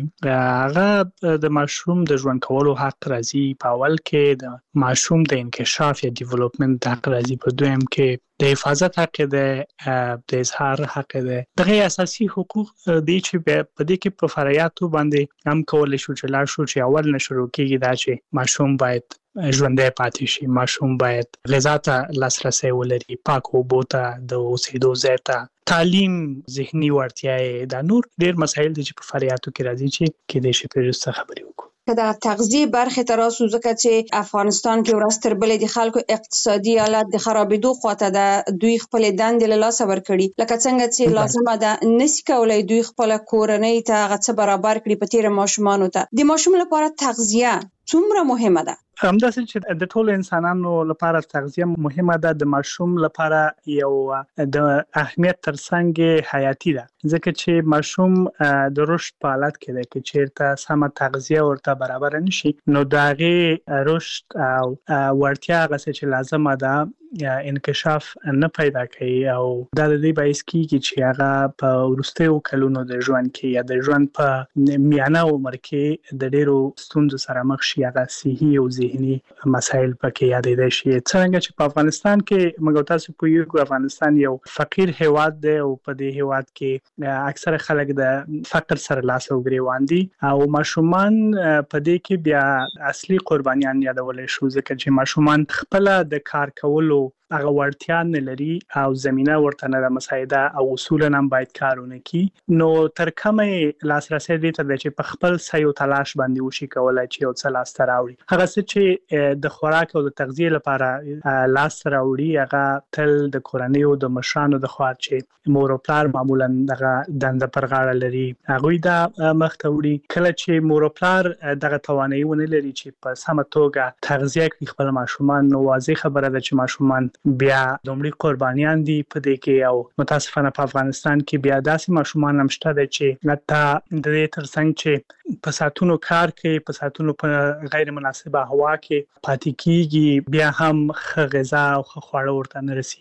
هغه د ماشوم د ژوند کولو حق راځي په اول کې، د ماشوم د انکشاف یا ډیولپمنت حق راځي په دویم کې، د حفاظت حق ده، د اظهار حق ده. دغه اساسي حقوق دي چې په دې کې په فرایاتو باندې هم کولای شو چې لا شو چې اول نه شروع کیږي دا چې ماشوم باید ژوندی پاتې شي، ماشوم باید غذا ته لاسرسی ولري، پاک اوبو ته، د اوسېدو ځای ته، تعلیم، ذهني وړتیاوې، دا نور ډېر مسایل دي چې په فرایاتو کې راځي چې کېدای شي پرې وروسته خبرې وکړو. که د تغذیه برخه ته راسو، ځکه چې افغانستان کې ورځ تر بلې د خلکو اقتصادي حالت د خرابېدو خواته ده، دوی خپل دندې له لاسه ورکړي، لکه څنګه چې لازمه ده نشي کولای دوی خپل کورنۍ ته هغه څه برابر کړي په تیر ماشومانو ته. د ماشوم لپاره تغذیه څومره مهمه ده؟ همداسې چې د ټولو انسانانو لپاره تغذیه مهمه ده، د ماشوم لپاره یو د اهمیت ترڅنګ حیاتي ده، ځکه چې ماشوم د رشد په حالت کې ده، کې چیرته سمه تغذیه ورته برابر نشي نو د هغې رشد او وړتیا هغه څه چې لازمه ده یا انکشاف نه پیدا کوي، او دا د دې باعث کیږي چې هغه په وروستیو کلونو د ژوند کې یا د ژوند په میانه عمر کې د ډېرو ستونزو سره مخ شي، هغه صحي او ذهني مسایل پکې یادېدای شي. څنګه چې په افغانستان کې موږ تاسو پوهیږو افغانستان یو فقیر هیواد دی او په دې هیواد کې اکثره خلک د فقر سره لاس او ګریوان دي، او ماشومان په دې کې بیا اصلي قربانیان یادولی شو، ځکه چې ماشومان خپل د کار کولو هغه وړتیا نه لري او زمينه ورته نه مساعده او اصولا هم باید کارونه کی. نو تر کومه لاسرسي دي ته چې په خپل سيو تلاش باندې وشي کولای چې یو څه لاس راوړي. هغه څه چې د خوراک او د تغذیه لپاره لاس راوړي هغه تل د کورنۍ او د مشرانو د خوا چې مور او پلار معمولا دغه دنده پر غاړه لري، هغه دا مخته وړي. کله چې مور او پلار دغه توانایي ونه لري چې په سمه توګه تغذیه کوي خپل ماشومان، نو واضح خبره ده چې ماشومان بیا دومره قربانیان دي په دې کې، او متاسفانه په افغانستان کې بیا داسې ماشومان هم شته چې حتی د دې ترڅنګ چې په ساتونو کار کوي، په ساتونو په غیر مناسبه هوا کې پاتې کیږي، بیا هم ښه غذا او ښه خواړه ورته نه رسي.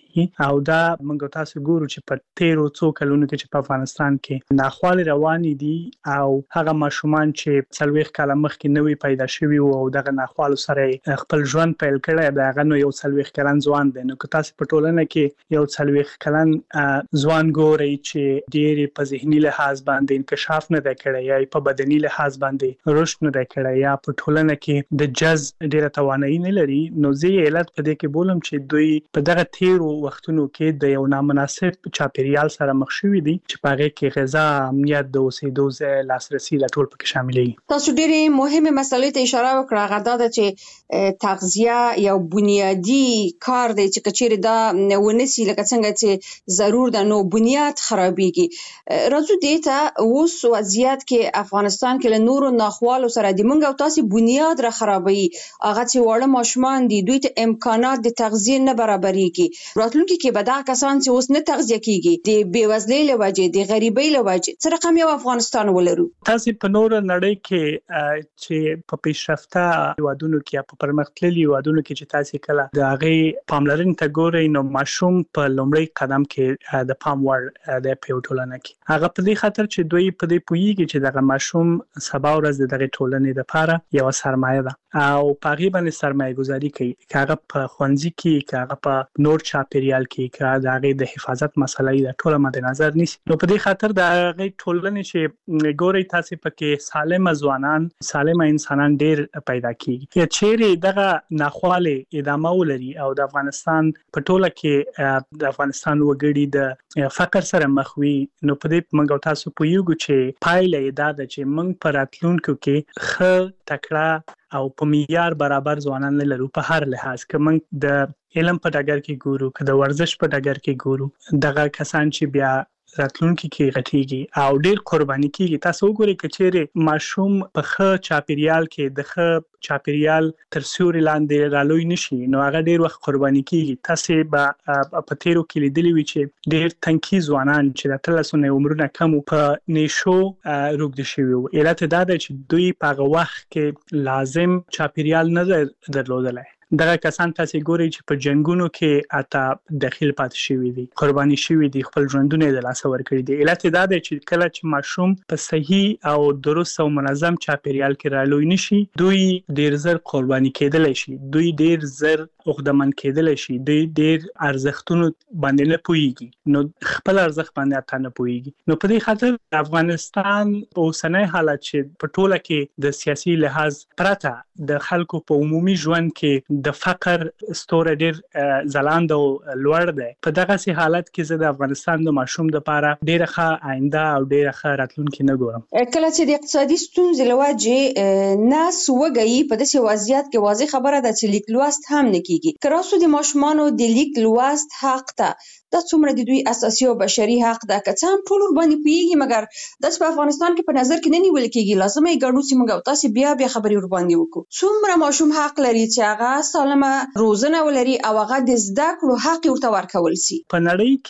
کیږي او دا موږ تاسو ګورو چې په تیرو څو کلونو کې چې په افغانستان کې ناخوالې روانې دي او هغه ماشومان چې څلوېښت کاله مخکې نوي پیدا شوي وو او دغه ناخوالو سره خپل ژوند پیل کړی دی هغه نو یو څلوېښت کلن ځوان دی. نو که تاسو په ټولنه کې یو څلوېښت کلن ځوان ګورئ چې ډېر په ذهني لحاظ باندې انکشاف نه دی کړی یا په بدني لحاظ باندې رشد نه دی کړی یا په ټولنه کې د جز ډېره توانایي نه لري، نو زه یې علت په دې کې بولم چې دوی په دغه تیرو وختونو کې د یو نامناسب چاپیریال سره مخ شوي دي چې په هغې کې غذا، امنیت، د اوسېدو ځای، لاسرسي دا ټول پکې شامل دي. تاسو ډېرې مهمه مسلې ته اشاره وکړه، هغه دا ده چې تغذیه یو بنیادی کار دی چې کچېرې دا ونسي لکه څنګه چې ضرور ده نو بنیاد خرابېږي. راځو دې ته اوس وضعیت کې افغانستان کې له نورو ناخوالو سره د موږ او تاسو بنیاد را خرابوي، هغه چې وړه ماشومان دي دوی ته امکانات د تغذیه نه برابرېږي. راتلونکي کې به دا کسان چې اوس نه تغذیه کېږي د بېوزلۍ له وجې د غریبۍ له وجې څه رقم یو افغانستان ولرو. تاسو په نور نړۍ کې چې په پیشرفته هیوادونو کې یا په پرمختللي هیوادونو کې چې تاسو کله د هغې پاملرنې ته ګورئ نو ماشوم په لومړي قدم کې د پام وړ د په ټولنه کې هغه په دې خاطر چې دوی په دې پوهیږي چې دغه ماشوم سبا ورځ د دغه ټولنې لپاره یو سرمایه ده او په هغې باندې سرمایه گذاري کوي، که هغه په ښوونځي کې، که هغه په نور چاپیریال کې، که د هغې د حفاظت مسله یې د ټوله مد نظر نیسي. نو په دې خاطر د هغې ټولنې چې ګورئ تاسو پکې سالمه ځوانان، سالمه انسانان ډېر پیدا کېږي. که چیرې دغه ناخوالې ادامه ولري او د افغانستان په ټوله کې د افغانستان وګړي د فقر سره مخ وي نو په دې موږ او تاسو پوهیږو چې پایله یې دا ده چې موږ په راتلونکو کې ښه تکړه او په معیار برابر ځوانان نه لرو په هر لحاظ. که موږ د علم په ډګر کې ګورو، که د ورزش په ډګر کې ګورو، دغه کسان چې بیا راتلونکي کې غټيږي او ډېر قرباني کیږي. تاسو وګورئ که چیرې ماشوم په ښه چاپیریال کې د ښه چاپیریال تر سیوري لاندې رالوی نشي نو هغه ډېر وخت قرباني کیږي. تاسو به په تیرو کې لیدلی وي چې ډېر تنکي ځوانان چې د اتلسو نه عمرونه کم په نشو روږدي شوي وو. علت دا ده چې دوی په هغه وخت کې لازم چاپیریال نه درلودلی. دغه کسان تاسو ګورئ چې په جنگونو کې اته داخل پاتې شوي دي، قرباني شوي دي، خپل ژوندونه د لاسه ورکړي دي. علت دا دی چې کله چې ماشوم په صحیح او درست او منظم چاپیریال کې رالوی نشي دوی ډیر زر قرباني کېدلی شي، دوی ډیر زر عقدمن کېدلی شي، دوی ډیر ارزښتونو باندې نه پوهیږي، نو خپل ارزښت باندې اته نه پوهیږي. نو په دې خاطر افغانستان په اوسنۍ حالت چې په ټوله کې د سیاسي لحاظ پرته د خلکو په عمومي ژوند کې د فقر ستوره ډیر ځلاند او لوړ دی، په دغه سي حالت کې زه د افغانستان د ماشوم لپاره ډیره ښه آینده او ډیره ښه راتلونکي نه ګورم. کله چې د اقتصادي ستونزې له وجې ناس وږي په داسې وضعیت کې واضح خبره ده چې لیک لوست هم نه کیږي. که راسو د ماشومانو د لیک لوست حق ته دا څومره د دوی اساسي او بشري حق ده، که څه هم ټول ورباندې پوهیږي مګر داسې په افغانستان کې په نظر کې نه نیول کېږي. لازمه یې ګڼو چې موږ او تاسې بیا بیا خبرې ورباندې وکړو. څومره ماشوم حق لري چې هغه سالمه روزنه ولري او هغه د زده کړو حق ورته ورکول سي؟ په نړۍ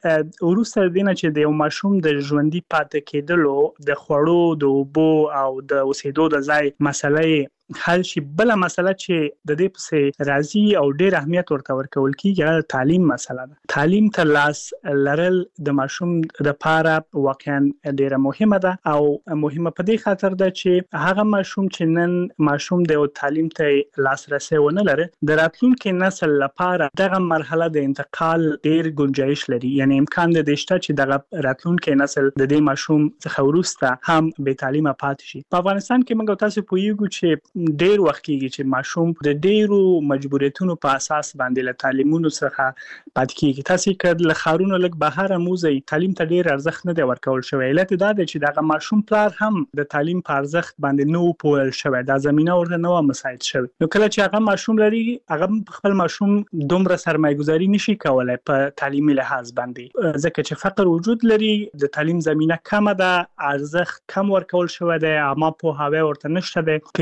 کې وروسته د دې نه چې د یو ماشوم د ژوندي پاتې کېدلو، د خوړو، د اوبو او د اوسېدو د ځای مسله حل شي، بله مسله چې د دې پسې راځي او ډېر اهمیت ورته ورکول کېږي هغه تعلیم مسله ده. تعلیم ته لاس لرل د ماشوم دپاره واقعا ډېره مهمه ده او مهمه په دې خاطر ده چې هغه ماشوم چې نن ماشوم د یو تعلیم ته لاسرسی ونه لري د راتلونکي نسل لپاره دغه مرحله د انتقال ډېر گنجایش لري، یعنی امکان د دې شته چې دغه راتلونکي نسل د دې ماشوم څخه وروسته هم بې تعلیمه پاتې شي. په افغانستان کې موږ تاسو پوهیږو چې ډیر وخت کېږي چې ماشوم د ډیرو مجبوریتونو په اساس باندې له تعلیمونو څخه پاتې کېږي. تاسو که له ښارونو لږ بهر موزئ تعلیم ته ډیر ارزښت نه دی ورکول شوی. علت دا دی چې دغه ماشوم پلار هم د تعلیم په ارزښت باندې نه و پوهول شوی، دا زمینه ورته نه وه مساعد شوې. نو کله چې هغه ماشوم لري هغه خپل ماشوم دومره سرمایه ګذاري نشي کولی په تعلیمي لحاظ باندې، ځکه چې فقر وجود لري، د تعلیم زمینه کمه ده، ارزښت کم ورکول شوی دی، عامه پوهاوی ورته نشته دی. که چیرې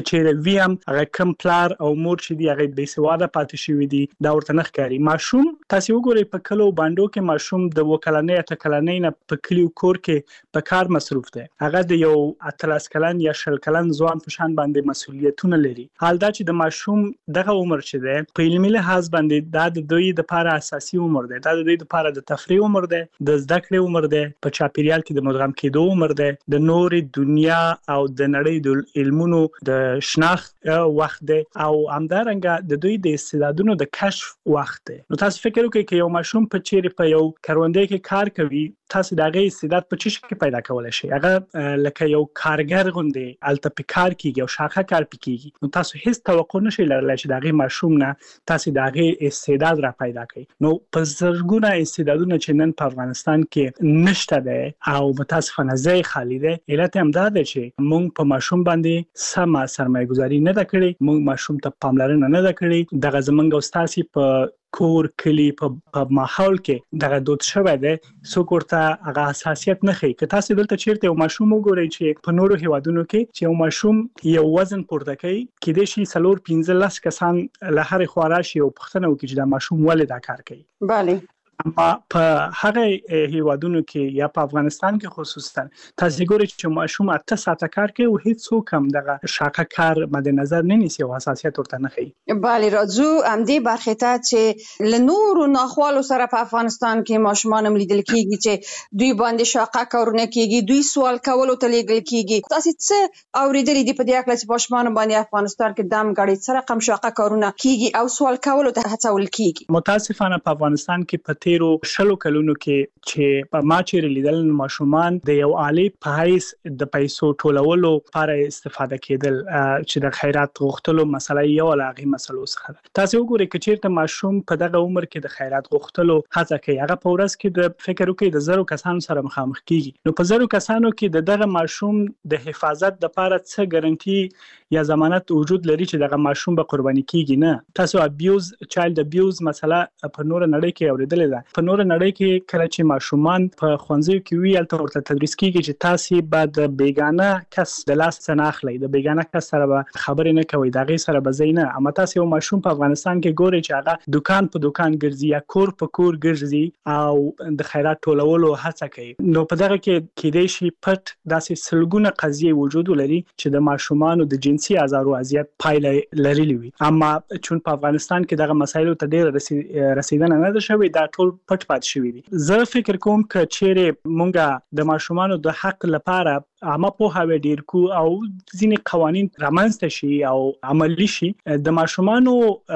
وی هم هغه کم پلار او مور چې دی هغه بې سواده پاتې شوی دی دا ورته نه ښکاري. ماشوم تاسو وګورئ په کلو باندې کې ماشوم د وکلنۍ اته کلنۍ نه په کلیو کور کې په کار مصروف دی. هغه د یو اتلس کلن یا شل کلن ځوان په شان باندې مسولیتونه لري. حال دا چې د ماشوم دغه عمر چې دی په علمي لحاظ باندې دا د دوی د لپاره اساسي عمر دی. دا د دوی لپاره د تفریح عمر دی، د زده کړې عمر دی، په چاپیریال کې د مدغم کېدو عمر دی، د نورې دنیا او د نړۍ د علمونو د شناخت وخت دی او همدارنګه د دوی د استعدادونو د کشف وخت دی. نو تاسو فکر وکړئ چې یو ماشوم په چیرې په یو کروندې کې کار کوي، تاسو د هغه استعداد په چی شي پیدا کولای شي. هغه لکه یو کارګر غوندي الته په کار کیږي او شاخه کار پکېږي. نو تاسو هیڅ توقع نشئ لرلای چې د هغه ماشوم نه تاسو د هغه استعداد را پیدا کړئ. نو په زرګونه استعدادونه چې نن په افغانستان کې نشته ده او متاسفانه ځای خالی ده. علت هم دا ده چې موږ په ماشوم باندې سمه سرمایه گذاري نه ده کړې، موږ ماشوم ته پاملرنه نه ده کړې. دغه زمونږ استاد په کور کلی په ماحول کې دغه دود شوی دی، څوک ورته هغه حساسیت نه ښيي. که تاسو دلته چیرته یو ماشوم وګورئ چې په نورو هیوادونو کې چې یو ماشوم یو وزن پورته کوي، کېدای شي څلور پنځه لس کسان له هرې خوا راشي او پوښتنه وکړي چې دا ماشوم ولې دا کار کوي. بله اما په هغه هیوادونو کې یا په افغانستان کې خصوصا تاسو ګورئ چې ماشوم اته ساعته کار کوي او هیڅ څوک هم دغه شاقه کار مد نظر نه نیسي او حساسیت ورته نه ښيي. بله راځو همدې برخې ته چې له نورو ناخوالو سره په افغانستان کې ماشومان هم لیدل کېږي چې دوی باندې شاقه کارونه کېږي، دوی سوال کولو ته لیږل کېږي. تاسو څه اورېدلي دي په دې اړه چې ماشومان باندې افغانستان کې دم غړي څه رقم شاقه کارونه کېږي او سوال کولو ته هڅول کېږي؟ متاسفانه په افغانستان کې په تیرو شلو کلونو کې چې په ما چیرې لیدل ماشومان د یو عالی په حیث د پیسو ټولولو لپاره استفاده کېدل چې د خیرات غوښتلو مسله یو لاغي مسلو څخه ده. تاسو وګورئ چې چیرته ماشوم په دغه عمر کې د خیرات غوښتلو هڅه کوي، هغه په ورځ کې د فکر وکړي د زرو کسانو سره مخامخ کیږي. نو په زرو کسانو کې د دغه ماشوم د حفاظت لپاره څه ګارانټي یا ضمانت وجود لري چې دغه ماشوم به قرباني کیږي نه؟ تاسو ابیوز چایلډ ابیوز مسله په نور نړۍ کې اوریدلې ده. په نور نړۍ کې کله چې ماشومان په ښوونځیو کې وی الته ورته تدریس کیږي چې تاسو به د بیگانه کس د لاس څخه اخلي، د بیگانه کس سره به خبرې نه کوي، دغه سره به زینه. اما تاسو یو ماشوم په افغانستان کې ګوري چې هغه دکان په دکان ګرځي یا کور په کور ګرځي او د خیرات ټولولو هڅه کوي. نو په دغه کې کېدای شي پټ داسې سلګونه قضیې وجود لري چې د ماشومانو د جنسي آزارو اذیت پایله لري وي. اما چون په افغانستان کې دغه مسایلو ته ډېر رسیدنه نه ده شوې، دا ټول پټ پات شوی دي. زه فکر کوم چې چیرې مونږه د ماشومانو د حق لپاره عامه پوهاوی ډیر کو او ځینې قوانین رامنځته شي او عملی شي د ماشومانو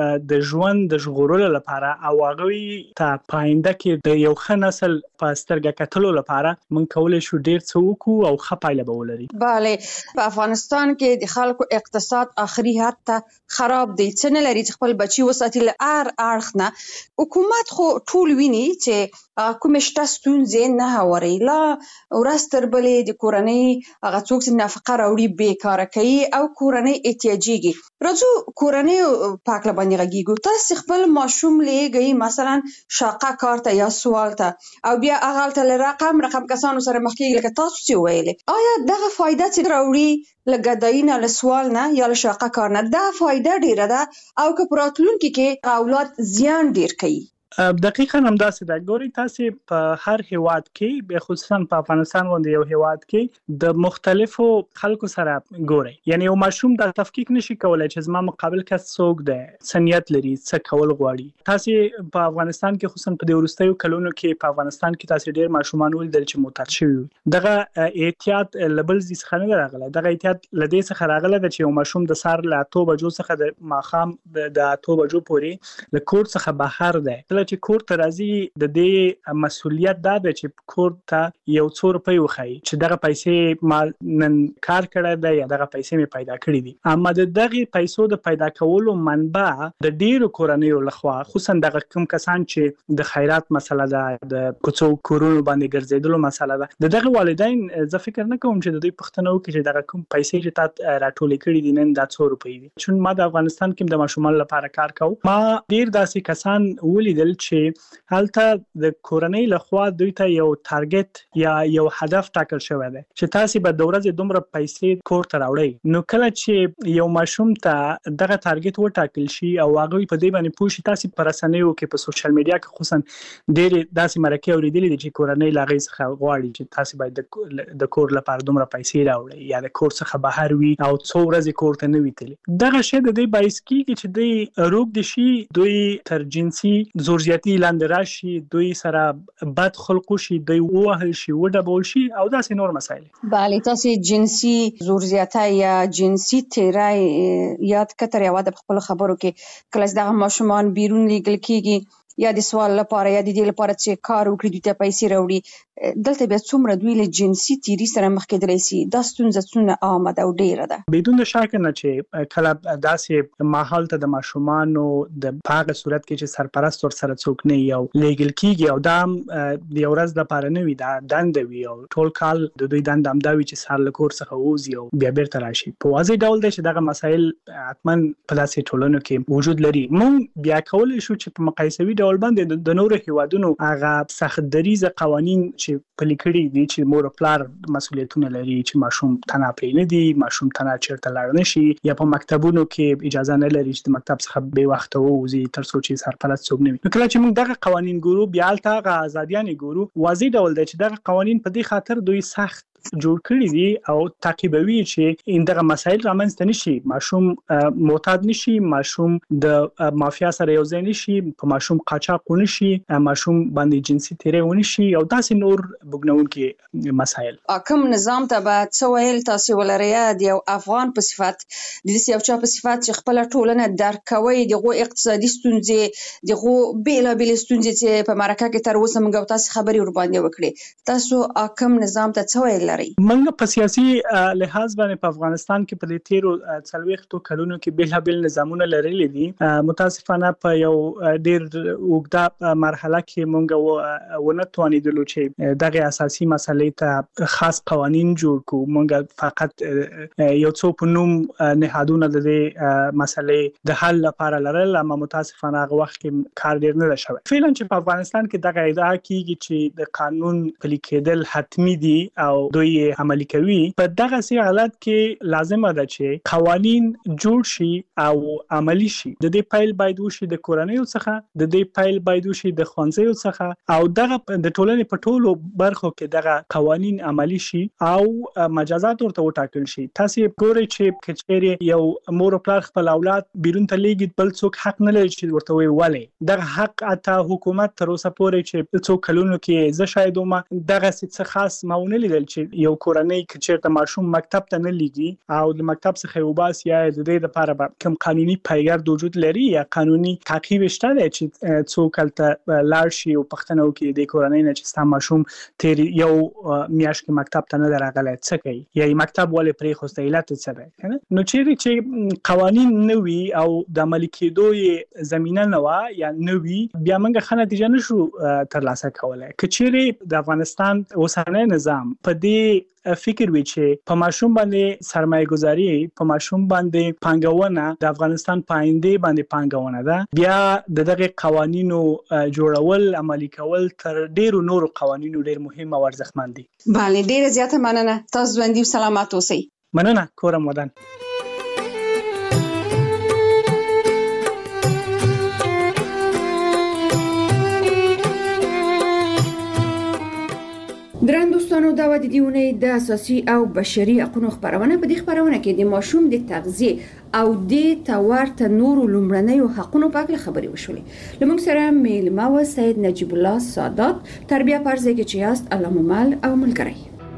د ژوند د ژغورلو لپاره او هغه ته پاینده کې د یو ښه نسل په سترګه کتلو لپاره مونږ کولای شو ډیر څه وکړو او ښه پایله به ولري. بله په افغانستان کې د خلکو اقتصاد اخري حد ته خراب دی، څه نه لري چې خپل بچي وساتي. له هر اړخ نه حکومت خو ټول ویني چې کومې شته ستونزې نه هواري، لا ورځ تر بلې د کورنۍ هغه څوک چې نفقه راوړي بیکاره کوي او کورنۍ احتیاجيږي. راځو کورنۍ پاک لبانې غږیږو. تاسو خپل ماشوم لېږئ مثلا شاقه کار ته یا سوال ته او بیا هغه ته رقم رقم کسانو سره مخ کېږي لکه تاسو چې ویلې، آیا دغه فایده چې راوړي لګداینه له سوال نه یا له شاقه کار نه دا فایده ډیره ده او که پراتلونکي کې اولاد زیان ډیر کوي؟ دقیقاً همداسې ده. ګورئ تاسو په هر هیواد کې به خصوصا په افغانستان باندې یو هیواد کې د مختلفو خلکو سره ګورئ، یعنی یو ماشوم د تفکیک نشي کولای چې زما مقابل کس څوک دی، سنیت لري، څه کول غواړي. تاسو په افغانستان کې خصوصا په د وروستیو کلونو کې په افغانستان کې تاسو ډیر ماشومان ولیدل چې معتاد شوي. دغه احتیاط لبل زی څخه نه راغله، دغه احتیاط لدې څخه راغله چې یو ماشوم د سار له اته بجو څخه د ماخام د اته بجو پورې له کور څخه بهر دی. چې کور ته راځي د دې مسولیت دا ده چې کور ته یو څو روپۍ وخایي چې دغه پیسې ما نن کار کړی دی یا دغه پیسې مې پیدا کړې دي. اما د دغه پیسو د پیدا کولو منبع د ډیرو کورنیو لخوا خصوصا دغه کوم کسان چې د خیرات مسله ده، د کوڅو کورونو باندې ګرځېدلو مسله ده، د دغه والدین زه فکر نه کوم چې د دوی پوښتنه وکړي چې دغه کوم پیسې چې تا راټولې کړې دي نن دا څو روپۍ دي. چون ما د افغانستان کې د ماشومان لپاره کار کوم، ما ډیر داسې کسان ولیدل ویل چې هلته د کورنۍ لخوا دوی ته یو ټارګټ یا یو هدف ټاکل شوی دی چې تاسو به د ورځې دومره پیسې کور ته راوړئ. نو کله چې یو ماشوم ته دغه ټارګټ وټاکل شي او هغه په دې باندې پوه شي، تاسو پر رسنیو کې په سوشل میډیا کې خصوصا ډېر داسې مرکې اورېدلې دي چې کورنۍ له هغې څخه غواړي چې تاسو باید د کور لپاره دومره پیسې راوړئ یا د کور څخه بهر وي او څو ورځې کور ته نه وي تللی. دغه شی د دوی باعث کېږي چې دوی روږ دي شي، دوی تر جنسي زورزیاتي لاندې راشي، دوی سره بد خلق شي، دوی ووهل شي، وډبول شي او داسې نور مسایل. بله، تاسو جنسي زورزیاتی یا جنسي تیری یاد کتر یا د خپل خبرو کې کله دغه ماشومان بیرون لیږل کېږي یا د سوال لپاره یا د دې لپاره چې کار وکړي دوی ته پیسې راوړي، دلته بیا څومره دوی له جنسي تیري سره مخ کېدلی سي. دا ستونزه څونه عامه ده او ډېره ده. بدون شک نه چې کله داسې ماحول ته د ماشومانو د په هغه صورت کې چې سرپرست ورسره څوک نه وي او لیږل کېږي او دا هم د یو ورځ لپاره نه وي، دا دنده وي او ټول کال د دوی دنده همدا وي چې سهار له کور څخه ووځي او بیا بیرته راشي. په واضح ډول دی چې دغه مسایل حتما په داسې ټولنو کې وجود لري. موږ بیا کولی شو چې په مقایسوي ډول باندې د نورو هیوادونو هغه سخت دریزه قوانین چې پلي کړي دي چې مور او پلار مسؤلیتونه لري چې ماشوم تنها پرې نه دي، ماشوم تنها چیرته لاړ نه شي یا په مکتبونو کې اجازه نه لري چې د مکتب څخه بې وخته ووځي تر څو چې سرپرست څوک نه وي. نو کله چې موږ دغه قوانین ګورو، بیا هلته هغه ازادیانې ګورو، واضح ډول دی چې دغه قوانین په دې خاطر دوی سخت جوړ کړی دي او تعقیبوي چې ان دغه مسایل رامنځته نشي، ماشوم معتاد نشي، ماشوم د مافیا سره یو ځای نشي، په ماشوم قاچاق ونشي، ماشوم باندې جنسي تیری ونشي او داسې نور بګنونکي مسایل. کوم نظام ته به څه ویل تاسو ولرئ د یو افغان په صفت، د داسې یو چا په صفت چې خپله ټولنه درک کوئ، دغو اقتصادي ستونزې، دغو بېلابېلې ستونزې چې په مرکه کې تر اوسه موږ او تاسې خبرې ورباندې وکړې، تاسو کوم نظام ته څه ویل لرئ؟ موږ په سیاسي لحاظ باندې په افغانستان کې په دې تیرو څلوېښتو کلونو کې بېلابېل نظامونه لرلي دي. متاسفانه په یو ډېر اوږده مرحله کې موږ ونه توانېدلو چې دغه اساسي مسلې ته خاص قوانین جوړ کړو. موږ فقط یو څو په نوم نهادونه د دې مسلې د حل لپاره لرل، اما متاسفانه هغه وخت کې کار ډېر نه دی شوی. فعلا چې په افغانستان کې دغه ادعا کېږي چې د قانون پلي کېدل حتمي دي او دوی عملي کوي، په دغه سي حالت کې لازمه ده چې قوانین جوړ شي او عملي شي. د دې پیل باید وشي د کورنیو څخه، د دې پیل باید وشي د ښوونځیو څخه او دغه د ټولنې په ټولو برخو کې دغه قوانین عملي شي او مجازات ورته وټاکل شي. تاسو ګورئ چې کچېرې یو مور او پلار خپل اولاد بیرون ته لیږي، بل څوک حق نه لري چې ورته وایي ولې. دغه حق اته حکومت تر اوسه پورې چې څو کلونو کې زه شاید وم دغه څه خاص ما ونه لیدل چې یو کورنۍ که چېرته ماشوم مکتب ته نه لیږي او د مکتب څخه یې وباسي یا د دې دپاره به کوم قانوني پیګرد وجود لري یا قانوني تعقیب شته دی چې څوک هلته لاړ شي او پوښتنه وکړي د کورنۍ نه چې ستا ماشوم تېر یو میاشت کې مکتب ته نه دی راغلی، څه کوي یا یې مکتب ولې پرېښوستی، علت یې څه دی. نو چیرې چې قوانین نه وي او د عملي کېدو یې زمینه نه وه یا نه وي، بیا موږ ښه نتیجه نه شو ترلاسه کولی. که چیرې د افغانستان اوسنی نظام په دې فکر وی چې په ماشوم باندې سرمایه گذاری، په ماشوم باندې پانګونه د افغانستان په آینده باندې پانګونه ده، بیا د دغه قوانینو جوړول عملي کول تر ډیرو نورو قوانینو ډیر مهم او ارزښتمن دي. بله، ډیره زیاته مننه. تاسو ژوندي او سلامت اوسئ. مننه. کورم ودان. درن دوستانو، دا د دې اونۍ د اساسي او بشري حقوقو خبرونه. په دې خبرونه کې د ماشوم د تغذیه او د تورته نورو لومړنیو حقوقو په اړه خبرې وشولې. لمونږ سره میلمه و سید نجیب الله سادات، تربیه پرځای کې چې یاست علامه او ملګری.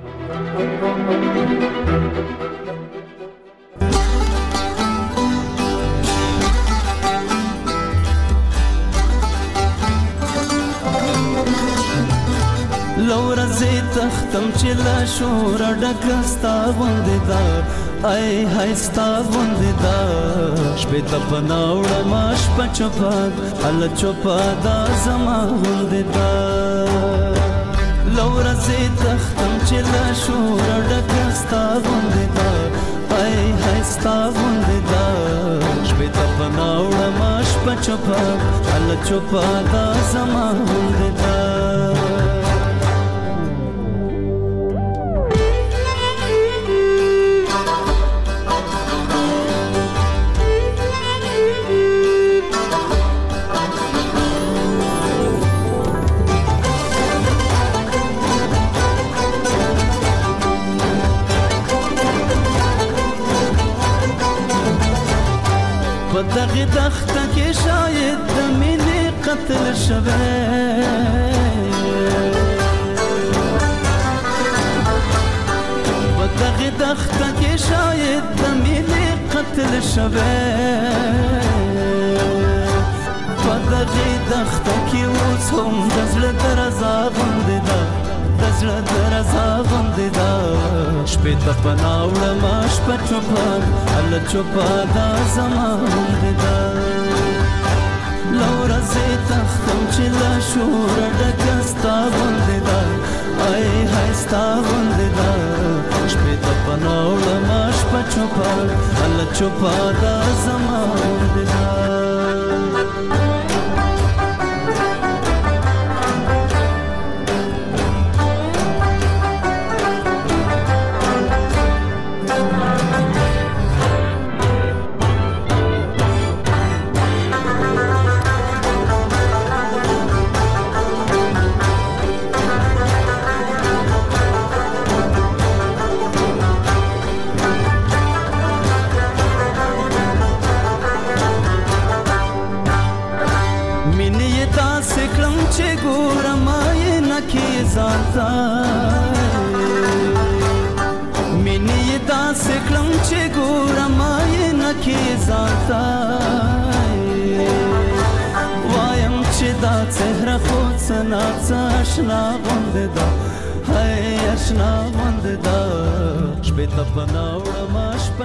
لورا زی تختم چې لا شور ډکستا غوندې دا، ای هاي ستا غوندې دا، شپې ته پناوړه ما شپه چوپا هله چوپا دا زما غوندې دا. لورا زی تختم چې لا شور ډکستا غوندې دا، ای هاي ستا غوندې دا، شپې ته پناوړه ما شپه چوپا الله چوپا دا زما غوندې دا دغه دخته کې شاید د مینې قتل شوی په دغه دخته کې شاید د مینې قتل شوی په دغه دخته کې اوس هم د زړه درزا غوندې ده د زړه درزا غوندې ده شپې ته پناه وړمه شپه چوپه الله چوپه دا زما غوندې ده له ورځې تښتم چې له شوره ډکه ستا غوندې ده ای های ستا غوندې ده شپې ته پناه وړمه شپه چوپه الله چوپه دا زما غوندې ده مینې داسې کړم چې ګورم آینه کې ځانته وایم چې دا څهره خو څه ناڅه اشنا غوندې ده هی اشنا غوندې ده شپې ته پناه وړمه شپه